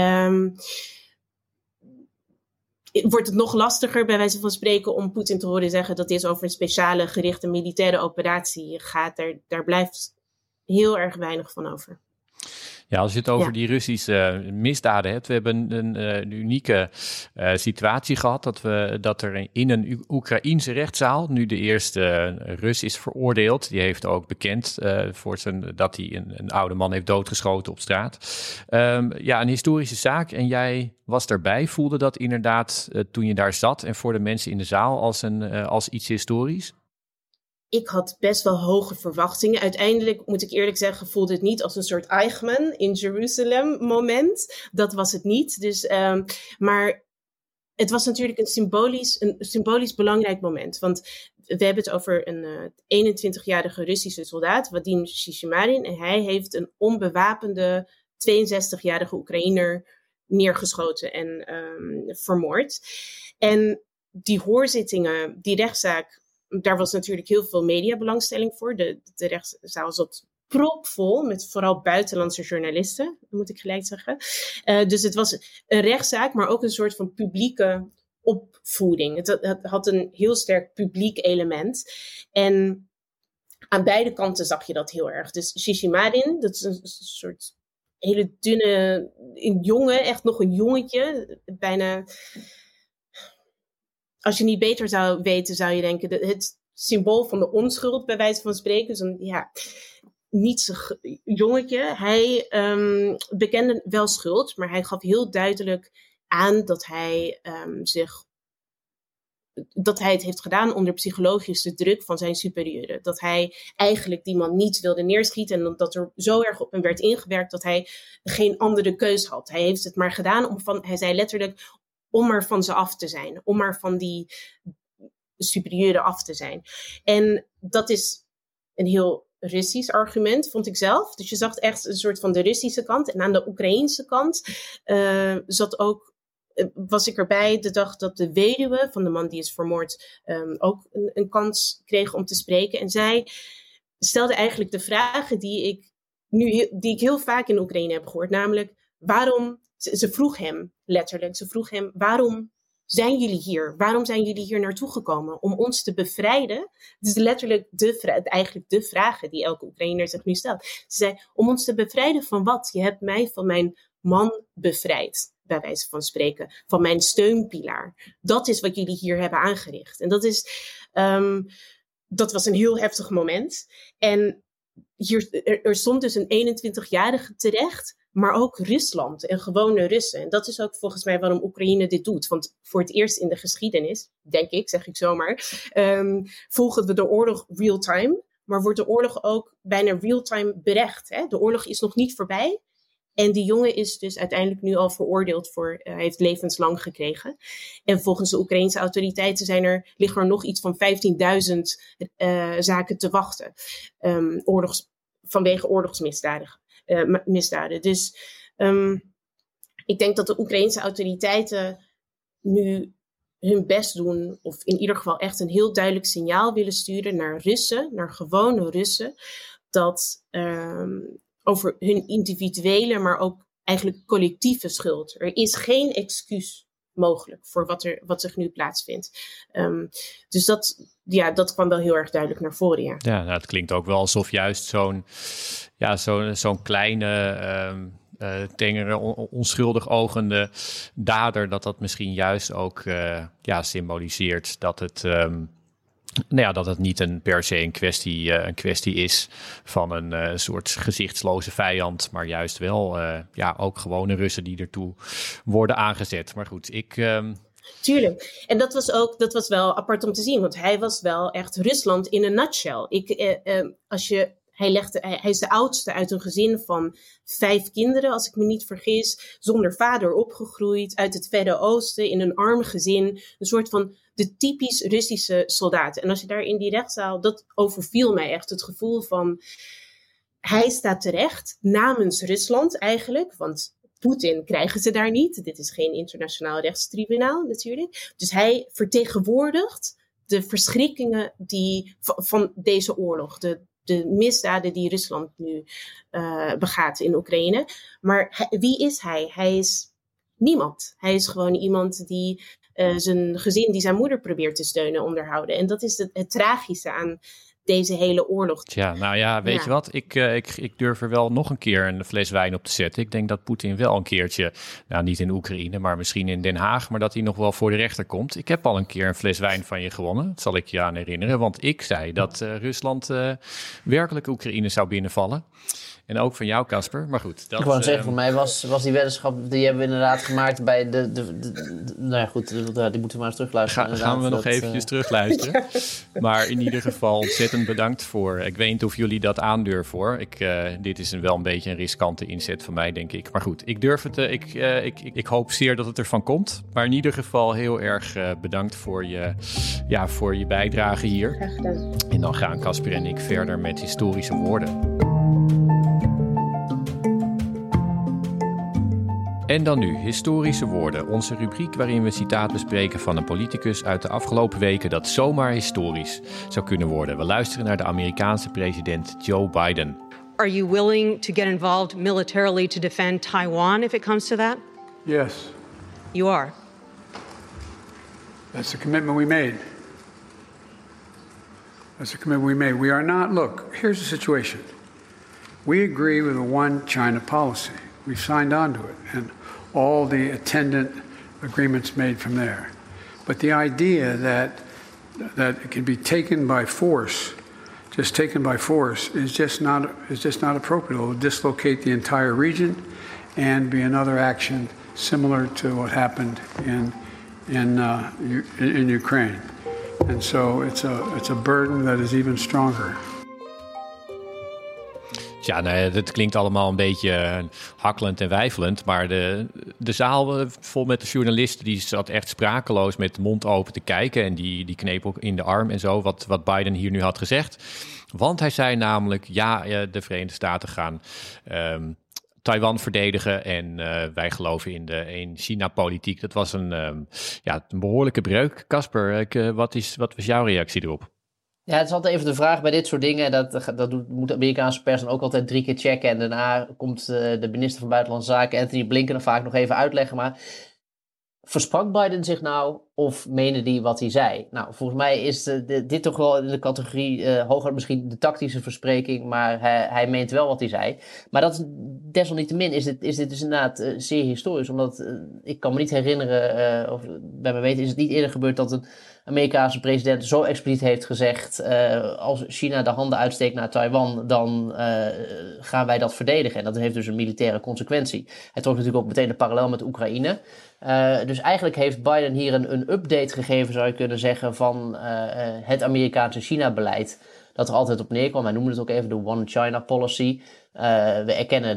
wordt het nog lastiger, bij wijze van spreken, om Poetin te horen zeggen dat dit over een speciale gerichte militaire operatie gaat. Daar blijft heel erg weinig van over.
Ja, als je het over die Russische misdaden hebt. We hebben een unieke situatie gehad dat er in een Oekraïense rechtszaal nu de eerste Rus is veroordeeld. Die heeft ook bekend dat hij een oude man heeft doodgeschoten op straat. Een historische zaak en jij was daarbij. Voelde dat inderdaad toen je daar zat en voor de mensen in de zaal als iets historisch?
Ik had best wel hoge verwachtingen. Uiteindelijk, moet ik eerlijk zeggen, voelde het niet als een soort Eichmann in Jeruzalem moment. Dat was het niet. Dus, maar het was natuurlijk een symbolisch belangrijk moment. Want we hebben het over een 21-jarige Russische soldaat, Vadim Shishimarin. En hij heeft een onbewapende 62-jarige Oekraïner neergeschoten en vermoord. En die hoorzittingen, die rechtszaak, daar was natuurlijk heel veel mediabelangstelling voor. De rechtszaal zat propvol met vooral buitenlandse journalisten, moet ik gelijk zeggen. Dus het was een rechtszaak, maar ook een soort van publieke opvoeding. Het had een heel sterk publiek element. En aan beide kanten zag je dat heel erg. Dus Shishimarin, dat is een soort hele dunne jongen, echt nog een jongetje, bijna. Als je niet beter zou weten, zou je denken het symbool van de onschuld, bij wijze van spreken. Dus nietsig jongetje. Hij bekende wel schuld, maar hij gaf heel duidelijk aan dat hij het heeft gedaan onder psychologische druk van zijn superieuren. Dat hij eigenlijk die man niet wilde neerschieten en dat er zo erg op hem werd ingewerkt dat hij geen andere keus had. Hij heeft het maar gedaan hij zei letterlijk, om maar van ze af te zijn. Om maar van die superieuren af te zijn. En dat is een heel Russisch argument, vond ik zelf. Dus je zag echt een soort van de Russische kant. En aan de Oekraïense kant was ik erbij de dag dat de weduwe van de man die is vermoord ook een kans kreeg om te spreken. En zij stelde eigenlijk de vragen die ik heel vaak in Oekraïne heb gehoord. Namelijk, waarom. Ze vroeg hem letterlijk, waarom zijn jullie hier? Waarom zijn jullie hier naartoe gekomen? Om ons te bevrijden? Het is letterlijk eigenlijk de vragen die elke Oekraïner zich nu stelt. Ze zei, om ons te bevrijden van wat? Je hebt mij van mijn man bevrijd, bij wijze van spreken. Van mijn steunpilaar. Dat is wat jullie hier hebben aangericht. En dat was een heel heftig moment. En er stond dus een 21-jarige terecht, maar ook Rusland en gewone Russen. En dat is ook volgens mij waarom Oekraïne dit doet. Want voor het eerst in de geschiedenis, denk ik, zeg ik zomaar, volgen we de oorlog real-time. Maar wordt de oorlog ook bijna real-time berecht. Hè? De oorlog is nog niet voorbij. En die jongen is dus uiteindelijk nu al veroordeeld hij heeft levenslang gekregen. En volgens de Oekraïnse autoriteiten liggen er nog iets van 15.000 zaken te wachten. Vanwege oorlogsmisdaden. Dus ik denk dat de Oekraïnse autoriteiten nu hun best doen, of in ieder geval echt een heel duidelijk signaal willen sturen naar Russen, naar gewone Russen, dat over hun individuele, maar ook eigenlijk collectieve schuld. Er is geen excuus mogelijk voor wat zich nu plaatsvindt. Dus dat kwam wel heel erg duidelijk naar voren. Ja,
nou, het klinkt ook wel alsof juist zo'n kleine, tengere, onschuldig ogende dader, dat misschien juist ook symboliseert dat het dat het niet per se een kwestie is van een soort gezichtsloze vijand, maar juist wel ook gewone Russen die ertoe worden aangezet. Maar goed,
Tuurlijk. En dat was wel apart om te zien, want hij was wel echt Rusland in een nutshell. Hij is de oudste uit een gezin van 5 kinderen, als ik me niet vergis, zonder vader opgegroeid, uit het Verre Oosten, in een arm gezin, een soort van de typisch Russische soldaten. En als je daar in die rechtszaal, dat overviel mij echt, het gevoel van, hij staat terecht namens Rusland eigenlijk, want Poetin krijgen ze daar niet. Dit is geen internationaal rechtstribunaal natuurlijk. Dus hij vertegenwoordigt de verschrikkingen van deze oorlog, de misdaden die Rusland nu begaat in Oekraïne. Maar wie is hij? Hij is niemand. Hij is gewoon iemand die zijn gezin, die zijn moeder probeert te steunen, onderhouden. En dat is het tragische aan deze hele oorlog.
Tja, nou ja, weet je wat? Ik durf er wel nog een keer een fles wijn op te zetten. Ik denk dat Poetin wel een keertje, nou niet in Oekraïne, maar misschien in Den Haag, maar dat hij nog wel voor de rechter komt. Ik heb al een keer een fles wijn van je gewonnen. Dat zal ik je aan herinneren, want ik zei dat Rusland werkelijk Oekraïne zou binnenvallen. En ook van jou, Casper. Maar goed.
Ik wou zeggen, voor mij was die weddenschap, die hebben we inderdaad gemaakt bij nou ja, goed, die moeten we maar eens terugluisteren.
Gaan we nog eventjes terugluisteren. Maar in ieder geval ontzettend bedankt voor. Ik weet niet of jullie dat aandurven hoor. Dit is wel een beetje een riskante inzet van mij, denk ik. Maar goed, ik durf het. Ik hoop zeer dat het ervan komt. Maar in ieder geval heel erg bedankt voor je bijdrage hier.
Graag gedaan.
En dan gaan Casper en ik verder met historische woorden. En dan nu, historische woorden. Onze rubriek waarin we een citaat bespreken van een politicus uit de afgelopen weken dat zomaar historisch zou kunnen worden. We luisteren naar de Amerikaanse president Joe Biden.
Are you willing to get involved militarily to defend Taiwan if it comes to that?
Yes.
You are?
That's the commitment we made. That's the commitment we made. We are not, look, here's the situation. We agree with a one China policy. We've signed on to it and all the attendant agreements made from there. But the idea that it can be taken by force, just taken by force, is just not appropriate. It will dislocate the entire region and be another action similar to what happened in Ukraine. And so it's a burden that is even stronger.
Ja, nee, het klinkt allemaal een beetje hakkelend en weifelend. Maar de zaal vol met de journalisten, die zat echt sprakeloos met de mond open te kijken. En die kneep ook in de arm en zo, wat Biden hier nu had gezegd. Want hij zei namelijk, de Verenigde Staten gaan Taiwan verdedigen. En wij geloven in de één-China-politiek. Dat was een behoorlijke breuk. Casper, wat was jouw reactie erop?
Ja, het is altijd even de vraag bij dit soort dingen. Dat moet de Amerikaanse pers dan ook altijd 3 keer checken. En daarna komt de minister van Buitenlandse Zaken, Anthony Blinken, dan vaak nog even uitleggen. Maar versprak Biden zich nou of meende hij wat hij zei? Nou, volgens mij is dit toch wel in de categorie hoger misschien de tactische verspreking. Maar hij meent wel wat hij zei. Maar dat is, desalniettemin is dit dus inderdaad zeer historisch. Omdat ik kan me niet herinneren, of bij mijn weten is het niet eerder gebeurd dat een Amerikaanse president zo expliciet heeft gezegd, als China de handen uitsteekt naar Taiwan, dan gaan wij dat verdedigen. En dat heeft dus een militaire consequentie. Hij trok natuurlijk ook meteen de parallel met Oekraïne. Dus eigenlijk heeft Biden hier een update gegeven, zou je kunnen zeggen, van het Amerikaanse China-beleid. Dat er altijd op neerkwam. Hij noemde het ook even de One China Policy. We erkennen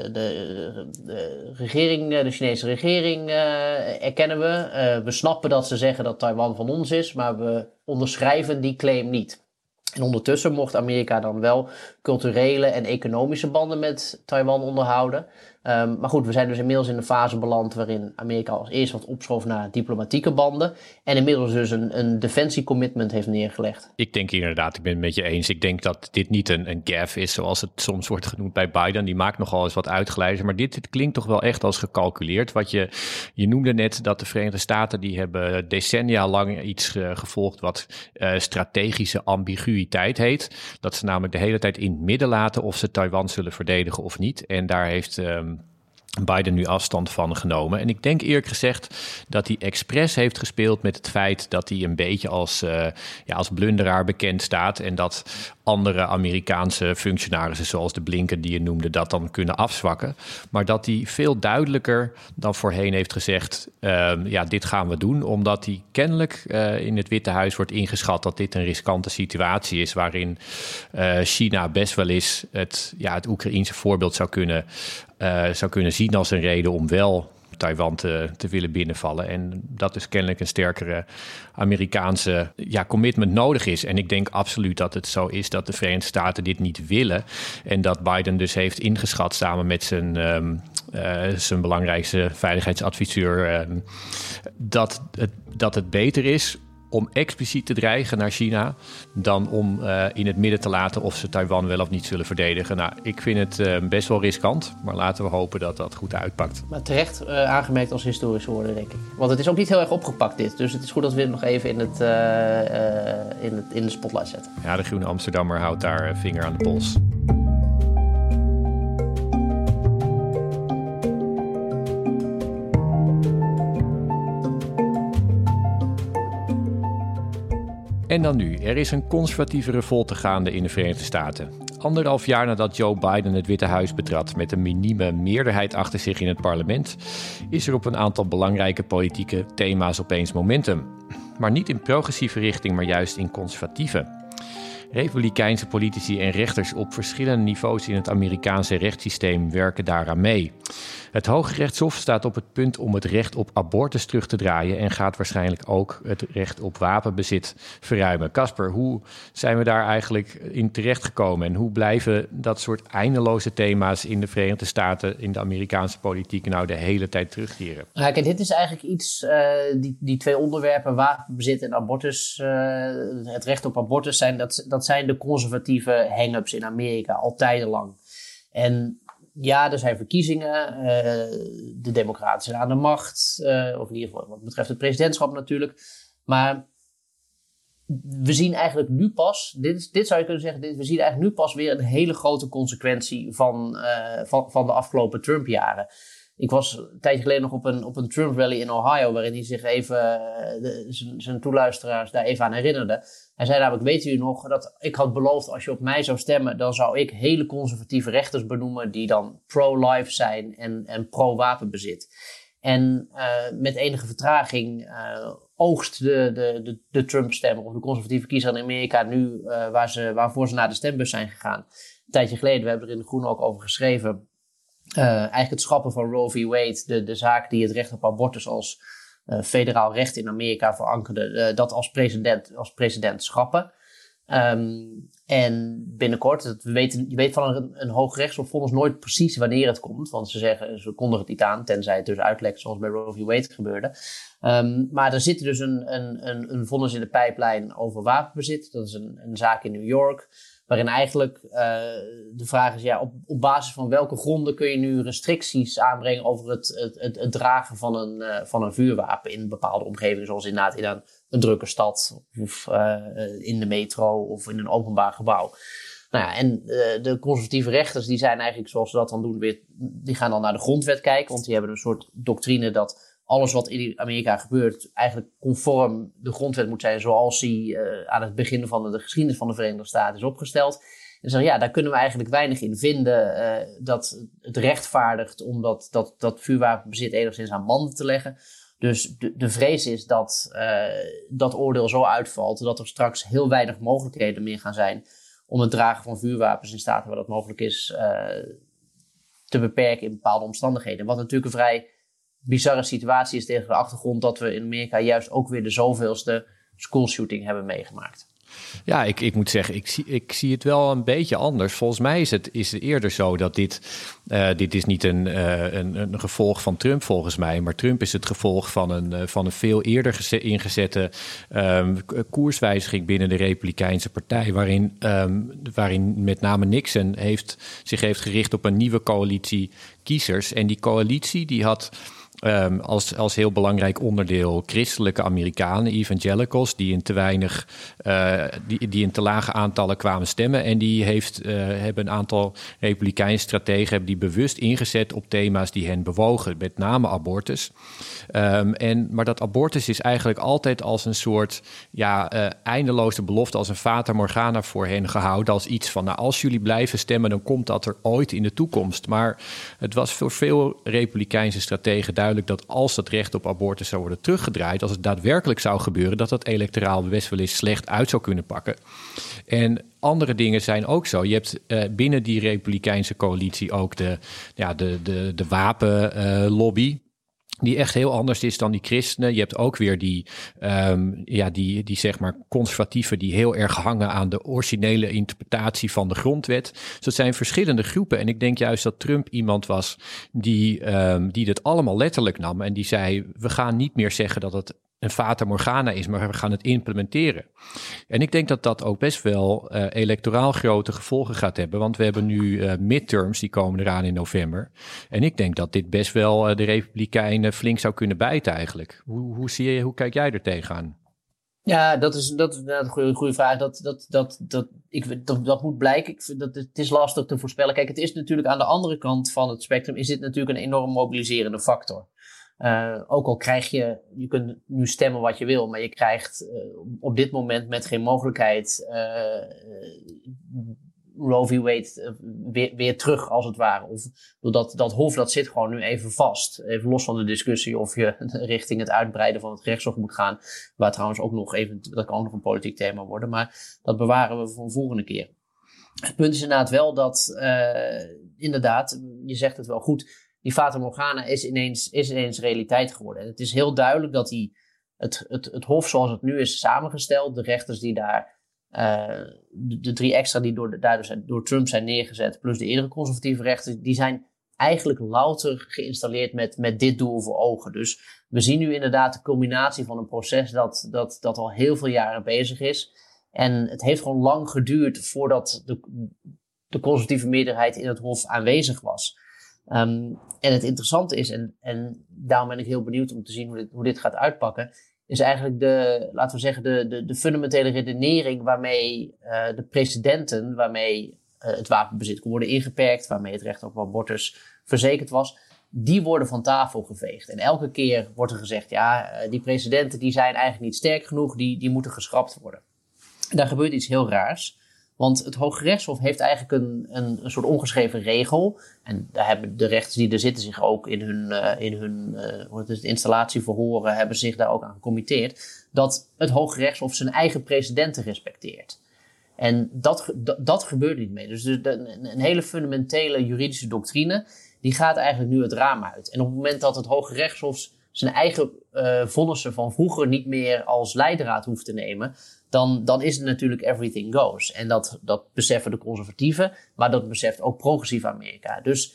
de regering, de Chinese regering erkennen we. We snappen dat ze zeggen dat Taiwan van ons is, maar we onderschrijven die claim niet. En ondertussen mocht Amerika dan wel culturele en economische banden met Taiwan onderhouden. Maar goed, we zijn dus inmiddels in een fase beland waarin Amerika als eerst wat opschoof naar diplomatieke banden. En inmiddels dus een defensiecommitment heeft neergelegd. Ik denk inderdaad, ik ben het met je eens. Ik denk dat dit niet een gaffe is zoals het soms wordt genoemd bij Biden. Die maakt nogal eens wat uitgeleiden. Maar dit klinkt toch wel echt als gecalculeerd. Wat je noemde net dat de Verenigde Staten, die hebben decennia lang iets gevolgd wat strategische ambiguïteit heet. Dat ze namelijk de hele tijd in het midden laten of ze Taiwan zullen verdedigen of niet. En daar heeft Biden nu afstand van genomen. En ik denk eerlijk gezegd dat hij expres heeft gespeeld met het feit dat hij een beetje als blunderaar bekend staat. En dat andere Amerikaanse functionarissen zoals de Blinken die je noemde dat dan kunnen afzwakken. Maar dat hij veel duidelijker dan voorheen heeft gezegd, dit gaan we doen. Omdat hij kennelijk in het Witte Huis wordt ingeschat dat dit een riskante situatie is waarin China best wel eens het Oekraïense voorbeeld zou kunnen zien als een reden om wel Taiwan te willen binnenvallen. En dat dus kennelijk een sterkere Amerikaanse commitment nodig is. En ik denk absoluut dat het zo is dat de Verenigde Staten dit niet willen. En dat Biden dus heeft ingeschat samen met zijn belangrijkste veiligheidsadviseur dat het beter is
om expliciet te dreigen naar China dan om in het midden te laten of ze Taiwan wel of niet zullen verdedigen. Nou, ik vind het best wel riskant, maar laten we hopen dat dat goed uitpakt.
Maar terecht aangemerkt als historische woorden, denk ik. Want het is ook niet heel erg opgepakt dit, dus het is goed dat we het nog even in de spotlight zetten.
Ja, de Groene Amsterdammer houdt daar vinger aan de pols. En dan nu. Er is een conservatieve revolte gaande in de Verenigde Staten. 1,5 jaar nadat Joe Biden het Witte Huis betrad met een minieme meerderheid achter zich in het parlement, is er op een aantal belangrijke politieke thema's opeens momentum. Maar niet in progressieve richting, maar juist in conservatieve. Republikeinse politici en rechters op verschillende niveaus in het Amerikaanse rechtssysteem werken daaraan mee. Het Hooggerechtshof staat op het punt om het recht op abortus terug te draaien en gaat waarschijnlijk ook het recht op wapenbezit verruimen. Casper, hoe zijn we daar eigenlijk in terechtgekomen en hoe blijven dat soort eindeloze thema's in de Verenigde Staten, in de Amerikaanse politiek nou de hele tijd terugkeren?
Nou, kijk, dit is eigenlijk iets, die twee onderwerpen, wapenbezit en abortus, het recht op abortus, dat zijn de conservatieve hang-ups in Amerika al tijdenlang. En ja, er zijn verkiezingen, de democraten zijn aan de macht, of in ieder geval wat betreft het presidentschap natuurlijk. Maar we zien eigenlijk nu pas, dit zou je kunnen zeggen, we zien eigenlijk nu pas weer een hele grote consequentie van de afgelopen Trump-jaren. Ik was een tijdje geleden nog op een Trump-rally in Ohio, waarin hij zich even zijn toeluisteraars daar even aan herinnerde. Hij zei namelijk, weet u nog, dat ik had beloofd, als je op mij zou stemmen, dan zou ik hele conservatieve rechters benoemen die dan pro-life zijn en pro-wapenbezit. En met enige vertraging oogst de Trump-stemmer of de conservatieve kiezer in Amerika nu waarvoor ze naar de stembus zijn gegaan. Een tijdje geleden, we hebben er in De Groene ook over geschreven, eigenlijk het schrappen van Roe v. Wade, de zaak die het recht op abortus als federaal recht in Amerika verankerde, dat als president schrappen. En binnenkort, je weet van een Hooggerechtshof nooit precies wanneer het komt, want ze kondigen het niet aan, tenzij het dus uitlekt zoals bij Roe v. Wade gebeurde. Maar er zit dus een vonnis in de pijplijn over wapenbezit. Dat is een zaak in New York, waarin eigenlijk de vraag is, ja, op basis van welke gronden kun je nu restricties aanbrengen over het dragen van een vuurwapen in een bepaalde omgeving, zoals inderdaad in een drukke stad of in de metro of in een openbaar gebouw. Nou ja, en de conservatieve rechters die zijn eigenlijk, zoals ze dat dan doen, die gaan dan naar de grondwet kijken, want die hebben een soort doctrine dat alles wat in Amerika gebeurt eigenlijk conform de grondwet moet zijn zoals die aan het begin van de geschiedenis van de Verenigde Staten is opgesteld. En zeggen, ja, daar kunnen we eigenlijk weinig in vinden dat het rechtvaardigt om dat vuurwapenbezit enigszins aan banden te leggen. Dus de vrees is dat oordeel zo uitvalt dat er straks heel weinig mogelijkheden meer gaan zijn om het dragen van vuurwapens in staten waar dat mogelijk is te beperken in bepaalde omstandigheden. Wat natuurlijk een vrij bizarre situatie is tegen de achtergrond dat we in Amerika juist ook weer de zoveelste schoolshooting hebben meegemaakt.
Ja, ik moet zeggen, ik zie het wel een beetje anders. Volgens mij is het eerder zo dat dit is niet een gevolg van Trump volgens mij, maar Trump is het gevolg van een veel eerder ingezette koerswijziging binnen de Republikeinse Partij, waarin met name Nixon zich heeft gericht op een nieuwe coalitie kiezers. En die coalitie die had als heel belangrijk onderdeel christelijke Amerikanen, evangelicals, die in te weinig, die in te lage aantallen kwamen stemmen. En die hebben een aantal republikeinse strategen hebben die bewust ingezet op thema's die hen bewogen, met name abortus. Maar dat abortus is eigenlijk altijd als een soort eindeloze belofte, als een fata morgana voor hen gehouden, als iets van, nou, als jullie blijven stemmen, dan komt dat er ooit in de toekomst. Maar het was voor veel republikeinse strategen duidelijk dat als dat recht op abortus zou worden teruggedraaid, als het daadwerkelijk zou gebeuren, dat electoraal best wel eens slecht uit zou kunnen pakken. En andere dingen zijn ook zo. Je hebt binnen die republikeinse coalitie ook de wapenlobby, die echt heel anders is dan die christenen. Je hebt ook weer die zeg maar conservatieven die heel erg hangen aan de originele interpretatie van de grondwet. Dus dat zijn verschillende groepen. En ik denk juist dat Trump iemand was die dit allemaal letterlijk nam en die zei, we gaan niet meer zeggen dat het een fata morgana is, maar we gaan het implementeren. En ik denk dat dat ook best wel electoraal grote gevolgen gaat hebben, want we hebben nu midterms, die komen eraan in november. En ik denk dat dit best wel de Republikeinen flink zou kunnen bijten eigenlijk. Hoe kijk jij er tegenaan?
Ja, dat is een goede vraag. Dat moet blijken. Het is lastig te voorspellen. Kijk, het is natuurlijk aan de andere kant van het spectrum is dit natuurlijk een enorm mobiliserende factor. Ook al krijg je kunt nu stemmen wat je wil, maar je krijgt op dit moment met geen mogelijkheid Roe v. Wade weer terug als het ware. Of dat hof dat zit gewoon nu even vast. Even los van de discussie of je richting het uitbreiden van het gerechtshof moet gaan. Waar trouwens ook nog even, dat kan ook nog een politiek thema worden. Maar dat bewaren we voor een volgende keer. Het punt is inderdaad wel dat, inderdaad, je zegt het wel goed, die Fata Morgana is ineens realiteit geworden. En het is heel duidelijk dat het hof zoals het nu is samengesteld, de rechters die daar, de 3 extra die door Trump zijn neergezet, plus de eerdere conservatieve rechters, die zijn eigenlijk louter geïnstalleerd met dit doel voor ogen. Dus we zien nu inderdaad de culminatie van een proces dat al heel veel jaren bezig is. En het heeft gewoon lang geduurd voordat de conservatieve meerderheid in het hof aanwezig was. En het interessante is, en daarom ben ik heel benieuwd om te zien hoe dit gaat uitpakken, is eigenlijk de fundamentele redenering waarmee de precedenten, waarmee het wapenbezit kon worden ingeperkt, waarmee het recht op abortus verzekerd was, die worden van tafel geveegd. En elke keer wordt er gezegd, die precedenten die zijn eigenlijk niet sterk genoeg, die moeten geschrapt worden. En daar gebeurt iets heel raars. Want het Hooggerechtshof heeft eigenlijk een soort ongeschreven regel. En daar hebben de rechters die er zitten zich ook in hun installatieverhoren hebben zich daar ook aan gecommitteerd. Dat het Hooggerechtshof zijn eigen precedenten respecteert. En dat gebeurt niet meer. Dus een hele fundamentele juridische doctrine, die gaat eigenlijk nu het raam uit. En op het moment dat het Hooggerechtshof zijn eigen vonnissen van vroeger niet meer als leidraad hoeft te nemen, dan is het natuurlijk everything goes. En dat beseffen de conservatieven, maar dat beseft ook progressief Amerika. Dus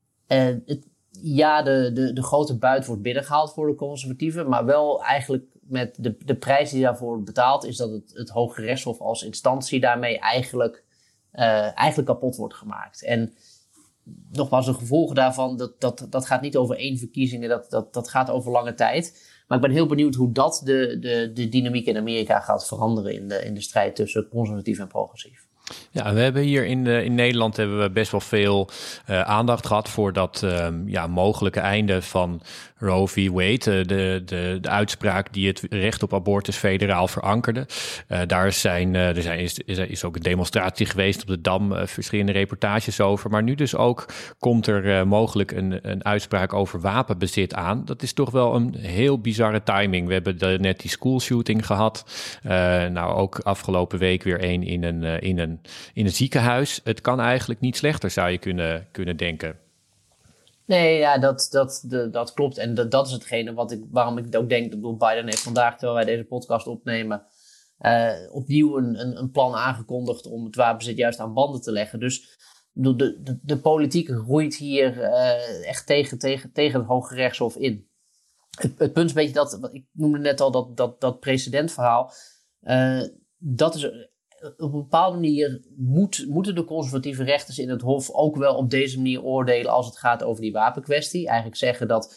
de grote buit wordt binnengehaald voor de conservatieven, maar wel eigenlijk met de prijs die daarvoor betaald is dat het Hooggerechtshof als instantie daarmee eigenlijk kapot wordt gemaakt. En nogmaals, de gevolgen daarvan, dat gaat niet over 1 verkiezing, dat gaat over lange tijd. Maar ik ben heel benieuwd hoe dat de dynamiek in Amerika gaat veranderen in de strijd tussen conservatief en progressief. Ja,
we hebben hier in Nederland hebben we best wel veel aandacht gehad voor dat mogelijke einde van Roe v. Wade, de uitspraak die het recht op abortus federaal verankerde. Daar is ook een demonstratie geweest op de Dam, verschillende reportages over. Maar nu dus ook komt er mogelijk een uitspraak over wapenbezit aan. Dat is toch wel een heel bizarre timing. We hebben net die schoolshooting gehad. Ook afgelopen week weer een in een ziekenhuis. Het kan eigenlijk niet slechter, zou je kunnen denken.
Nee, ja, dat klopt. En dat is hetgene waarom ik ook denk dat Biden heeft vandaag, terwijl wij deze podcast opnemen, opnieuw een plan aangekondigd om het wapenbezit juist aan banden te leggen. Dus de politiek roeit hier echt tegen het Hooggerechtshof in. Het punt is een beetje dat, ik noemde net al dat precedentverhaal, dat is op een bepaalde manier moeten de conservatieve rechters in het hof ook wel op deze manier oordelen als het gaat over die wapenkwestie. Eigenlijk zeggen dat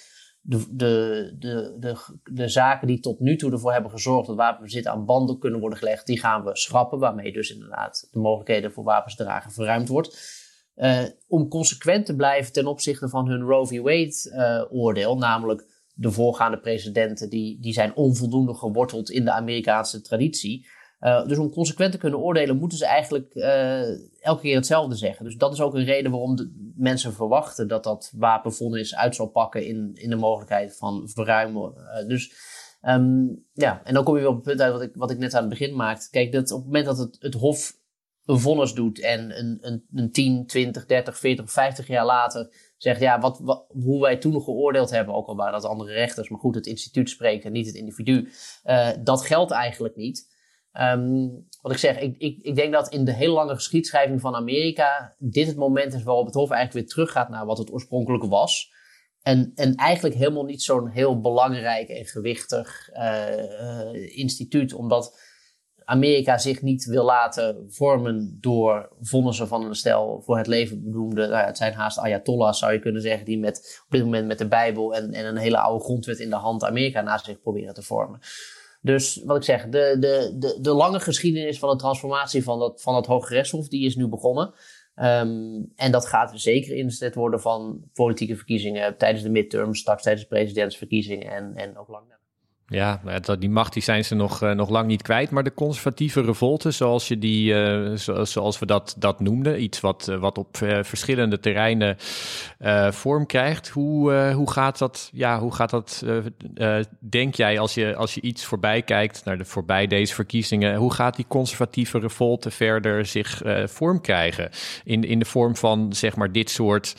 de zaken die tot nu toe ervoor hebben gezorgd dat wapenbezit aan banden kunnen worden gelegd, die gaan we schrappen, waarmee dus inderdaad de mogelijkheden voor wapens dragen verruimd wordt. Om consequent te blijven ten opzichte van hun Roe v. Wade oordeel, namelijk de voorgaande precedenten die zijn onvoldoende geworteld in de Amerikaanse traditie. Dus om consequent te kunnen oordelen moeten ze eigenlijk elke keer hetzelfde zeggen. Dus dat is ook een reden waarom de mensen verwachten dat wapenvonnis uit zal pakken in de mogelijkheid van verruimen. En dan kom je weer op het punt uit wat ik net aan het begin maakte. Kijk, dat op het moment dat het hof een vonnis doet en een 10, 20, 30, 40 of 50 jaar later zegt, hoe wij toen geoordeeld hebben, ook al waren dat andere rechters, maar goed, het instituut spreekt en niet het individu, dat geldt eigenlijk niet. Wat ik zeg, ik denk dat in de hele lange geschiedschrijving van Amerika dit het moment is waarop het hof eigenlijk weer teruggaat naar wat het oorspronkelijk was. En eigenlijk helemaal niet zo'n heel belangrijk en gewichtig instituut, omdat Amerika zich niet wil laten vormen door vonnissen van een stel voor het leven benoemde. Het zijn haast ayatollahs, zou je kunnen zeggen, die op dit moment met de Bijbel en een hele oude grondwet in de hand Amerika naast zich proberen te vormen. Dus wat ik zeg, de lange geschiedenis van de transformatie van het Hooggerechtshof, die is nu begonnen. En dat gaat zeker inzet worden van politieke verkiezingen tijdens de midterms, straks tijdens de presidentsverkiezingen en ook lang daarna.
Ja, die macht die zijn ze nog lang niet kwijt. Maar de conservatieve revolte, zoals we dat noemden, iets wat op verschillende terreinen vorm krijgt. Hoe gaat dat, denk jij, als je iets voorbij kijkt, voorbij deze verkiezingen, hoe gaat die conservatieve revolte verder zich vorm krijgen? In de vorm van, zeg maar, dit soort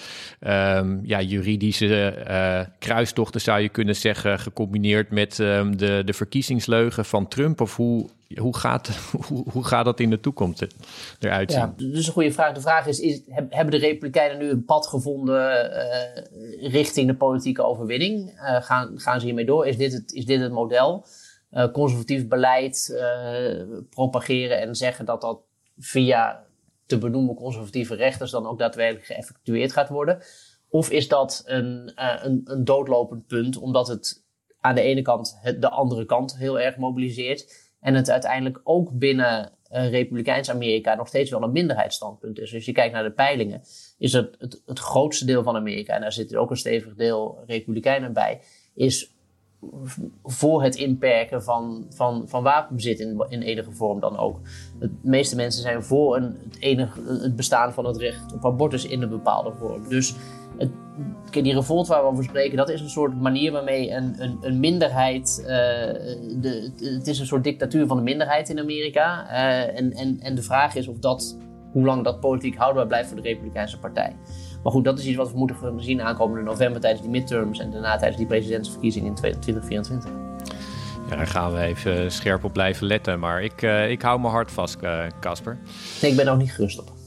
juridische kruistochten, zou je kunnen zeggen, gecombineerd met de verkiezingsleugen van Trump? Of hoe gaat dat in de toekomst eruit zien?
Ja, dat is een goede vraag. De vraag is hebben de Republikeinen nu een pad gevonden richting de politieke overwinning? Gaan ze hiermee door? Is dit het model? Conservatief beleid propageren en zeggen dat via te benoemen conservatieve rechters dan ook daadwerkelijk geëffectueerd gaat worden? Of is dat een doodlopend punt, omdat het aan de ene kant de andere kant heel erg mobiliseert en het uiteindelijk ook binnen Republikeins Amerika nog steeds wel een minderheidsstandpunt is. Dus als je kijkt naar de peilingen, is het grootste deel van Amerika, en daar zit ook een stevig deel Republikeinen bij, is voor het inperken van wapenbezit in enige vorm dan ook. De meeste mensen zijn voor het bestaan van het recht op abortus in een bepaalde vorm. Dus die revolt waar we over spreken, dat is een soort manier waarmee een minderheid, het is een soort dictatuur van de minderheid in Amerika. En de vraag is hoe lang dat politiek houdbaar blijft voor de Republikeinse partij. Maar goed, dat is iets wat we moeten zien aankomende november tijdens die midterms en daarna tijdens die presidentsverkiezingen in 2024.
Ja, daar gaan we even scherp op blijven letten. Maar ik hou mijn hart vast, Casper.
Nee, ik ben er ook niet gerust op.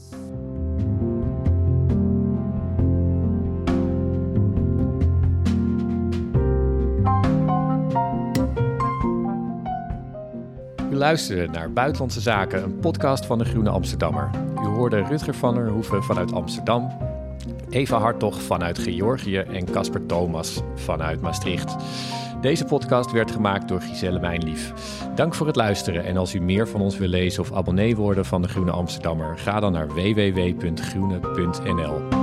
U luisterde naar Buitenlandse Zaken, een podcast van de Groene Amsterdammer. U hoorde Rutger van der Hoeven vanuit Amsterdam, Eva Hartog vanuit Georgië en Casper Thomas vanuit Maastricht. Deze podcast werd gemaakt door Giselle Mijnlief. Dank voor het luisteren en als u meer van ons wil lezen of abonnee worden van de Groene Amsterdammer, ga dan naar www.groene.nl.